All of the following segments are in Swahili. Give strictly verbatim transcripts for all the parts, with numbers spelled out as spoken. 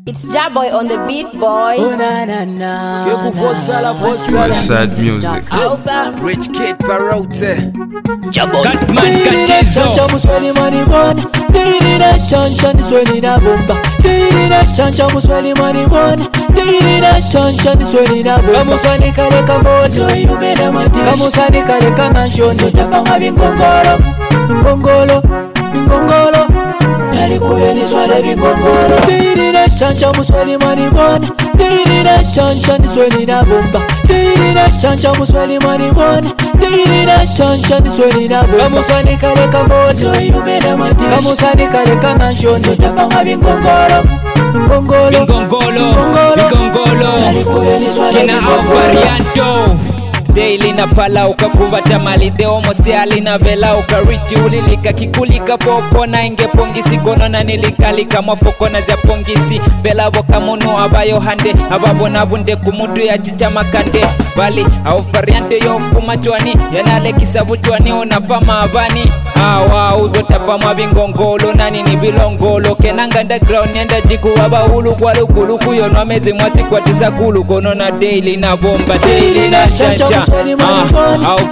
It's that boy on the beat, boy. Oh na na na. Sad music. Rich Kid Barote. Jabo. Catman Katizo. Chancha muswali mani bwana. Tiri na chancha ni swali na bomba. Tiri na chancha muswali mani bwana. Tiri na chancha ni swali na bomba. Kamusani kale kamoto yume na mati. Kamusani kale kamanshoni. Tapanga bingongolo. Bingongolo. Bingongolo. Nalikubeni swale bingongolo. Tiri na chancha muswali mani bwana. Tiri na chancha ni swali na bomba. Tiri na chancha muswali mani bwana. Tiri na chancha ni swali na bomba. Kamusani kale kamoto yume na mati. Kamusani kale kamanshoni. Tapanga bingongolo. Bingongolo. Bingongolo. Bingongolo. Nalikubeni swale Kina au bingongolo. varianto Daily na pala ukakuvata mali deo mosiali na vela ukarichi ulilika kikulika popo na inge pongisi kono na nilikalika mapoko na zya pongisi vela voka munu abayo hande ababo na bunde kumutu ya chicha makande bali au variante yo kumachwani yanale kisabu chwani unapama abani awa uzo tapa mabingongolo nani ni bilongolo kenanga underground nenda jiku waba hulu kwa lukulu kuyono mezi mwasi kwa tisa kulu kono na daily na bomba daily na chancha ah au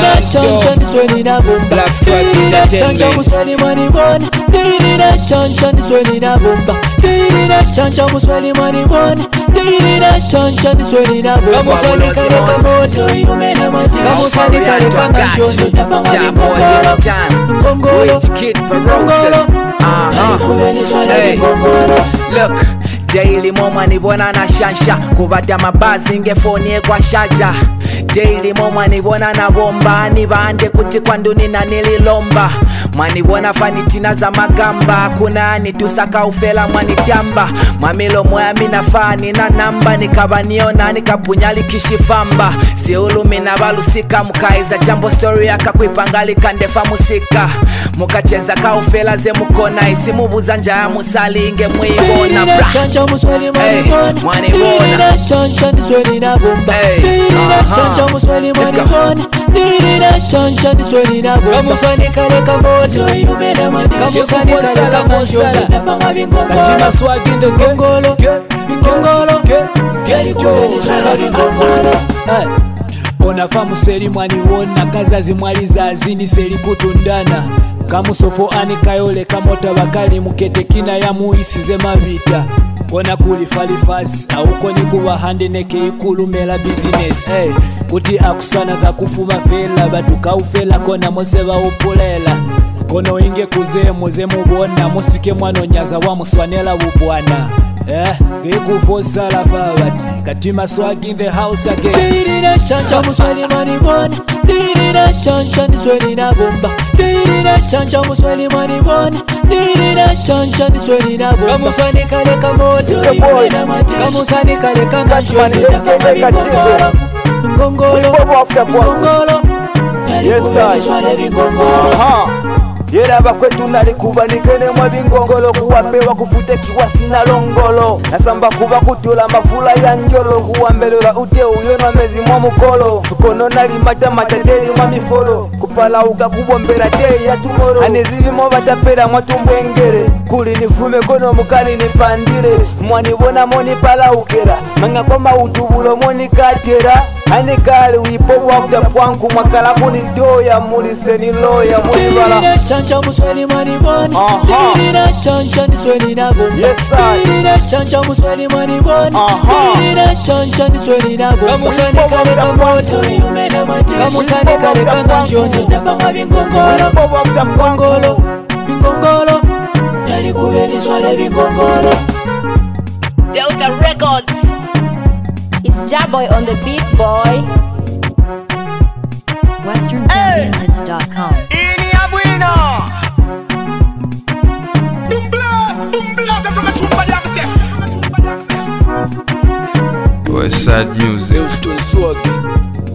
parianto Black Swag Entertainment muswali mani bwana. Tiri na chancha ni swali na bomba. Tiri na chancha muswali mani bwana. Tiri na chancha ni swali na bomba. Kamusani kale kamoto yume na mati. Kamusani kale kamanshoni. Tapanga bingongolo. Bingongolo. Rich Kid Barote. Nalikubeni swale bingongolo. Look, daily moma ni bona na shansha kubata mabazi ngefonie kwa shaja. Daily moma ni bona na bomba ni bande kuti kwa nduni na nililomba. Mwani bona fanitina za magamba kuna ni tusaka ufela mwani tamba. Mwamilo moya mina fani na namba nikabaniona nikapunyali kishifamba. Siulu mina balusika mukaiza jambo story yaka kuipangali kandefa musika. Mukachenza ka ufela ze mukona isi mubuza njaya musali inge muibona bra. Chancha muswali mani bwana. Mwani Tiri bona. na chancha ni swali na bomba. Hey, Tiri na uh-huh. chancha muswali Let's mani go. bwana. Tiri na chancha ni swali na bomba. Kamusani kale kamoto yume na mati. Kamusani kale kamanshoni. Tapanga bingongolo. Katima swag in the game. Bingongolo. Bingongolo. Nalikubeni swale bingongolo. Onafamu seri mwani wona kazazi mwali zazini seri kutundana. Kamusofo ani kayole kamota bakali mukete kina ya muisize mavita. Kona kuli falifasi auko ni kuwa hande neke ikulu mela business. Hey, kuti akusana za kufuma fela batuka ufela kona moseba upulela. Kono inge kuze muze mubona musike mwano nyaza wa muswanela ubwana. Eh, ngekufosa la fawati Katima swag in the house again. Tiri na chancha muswali mani bwana. Tiri na chancha ni swali na bomba. Tiri na chancha muswali mani bwana. Tiri na chancha ni swali na bomba. Kamusani kale kamoto yume na mati. Kamusani kale kamanshoni. Tapanga bingongolo. Bingongolo. Bingongolo. Nalikubeni swale bingongolo. Yera bakwetu nalikuba nikene mwa bingongolo kuwapewa kufute kiwasi na longolo. Nasamba kuba kutula mafula ya njolo kuwambelula ute uyona mezi mwa mukolo. Kono nalimata matadeli mwa mifolo kupala uga kubombera day ya tomorrow. Anezivi mwa batapera mwa tumbwengere kuli nifume kono mukali nipandire. Mwani bona moni pala ukera manga koma utubulo moni katera. Anikali wipobu wafuta kwanku mwakala kuni doya mulise ni loya mulibala. Tiri na chancha muswali mani bwana. Aha. Tiri na chancha ni swali na bomba. Yes, sir. Tiri na chancha muswali mani bwana. Aha. Tiri na chancha ni swali na bomba. Kamusani kale kamoto yume na mati. Kamusani kale kamanshoni. Tapanga bingongolo. Bingongolo. Bingongolo. Nalikubeni swale bingongolo. Delta Records. It's that boy on the beat, boy. Western Zambian Hits dot com. Ini abuina. Boom blast, boom blast from a true body of myself. Boy, sad music. Houston swag.